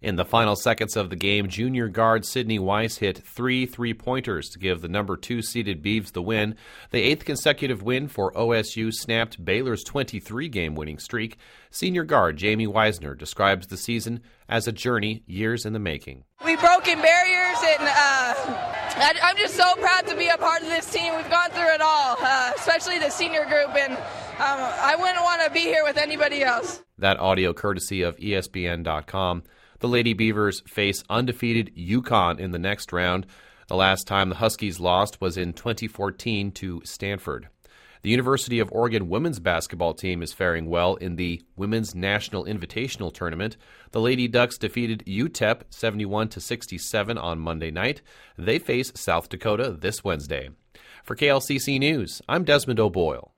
In the final seconds of the game, junior guard Sydney Weiss hit 3 3-pointers to give the number 2 seeded Beavs the win. The 8th consecutive win for OSU snapped Baylor's 23-game winning streak. Senior guard Jamie Wisner describes the season as a journey years in the making. We've broken barriers, and I'm just so proud to be a part of this team. We've gone through it all, especially the senior group, and I wouldn't want to be here with anybody else. That audio courtesy of ESPN.com. The Lady Beavers face undefeated UConn in the next round. The last time the Huskies lost was in 2014 to Stanford. The University of Oregon women's basketball team is faring well in the Women's National Invitational Tournament. The Lady Ducks defeated UTEP 71-67 on Monday night. They face South Dakota this Wednesday. For KLCC News, I'm Desmond O'Boyle.